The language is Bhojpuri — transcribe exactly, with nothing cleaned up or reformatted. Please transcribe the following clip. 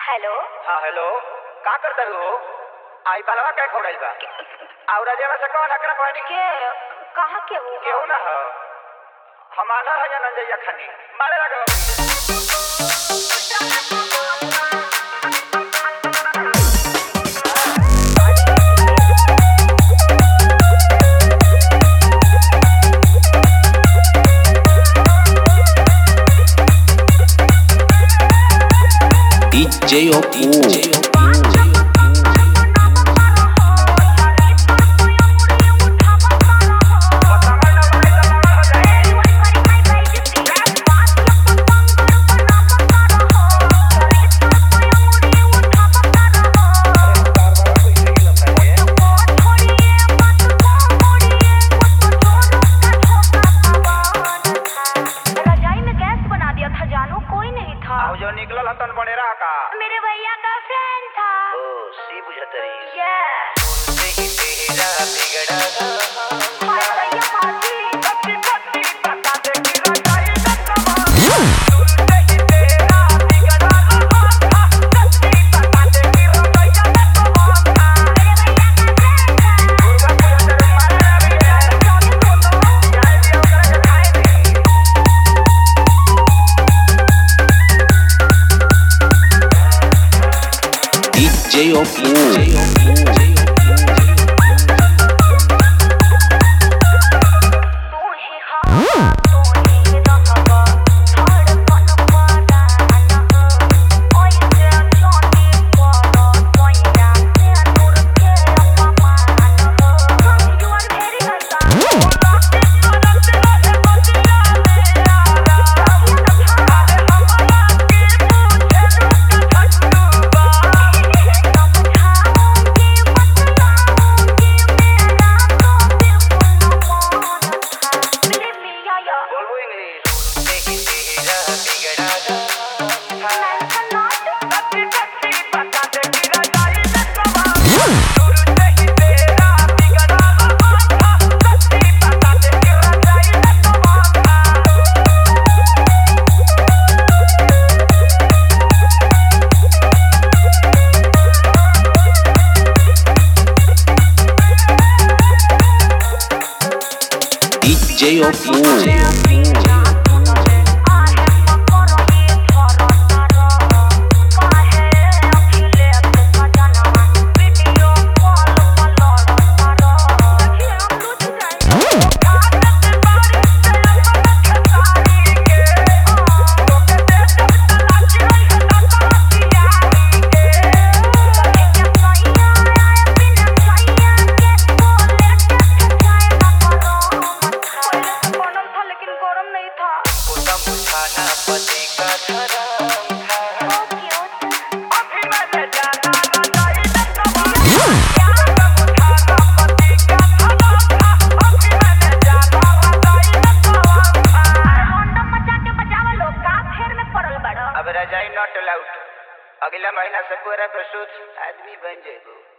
हेलो। हाँ हेलो, का करता हो? आई बालवा क्या खोड़ाइल बा? और राजा से कौन हकरा पानी के कहाँ के हो? क्यों ना हो? हम आना है या नंजैया खानी मारे लगो। D J Oku जो निकलल हतन बनेरा का मेरे भैया का फ्रेंड था। ओ सी बुझतरी यस से ही तेरा बिगड़ा हाय भैया हाजी कच्ची कच्ची बता दे कि रजाई का कमाल से ही तेरा बिगड़ा कच्ची बता दे कि रजाई का कमाल मेरे भैया का फ्रेंड था। दुर्गा पूजा तेरे मारे भी है जाए भी ओकरा के खाए दी D J Oku D J Oku खाना पति का धर्म था अभी मैंने जाना रजाई का कमाल खाना पति का धर्म था अभी मैंने जाना रजाई का कमाल रोंडा मचा के बजावा लोग का फेर में पड़ल बड़। अब रजाई नॉट अलाउड अगला महीना से पूरा प्रसूत आदमी बन जाएगो।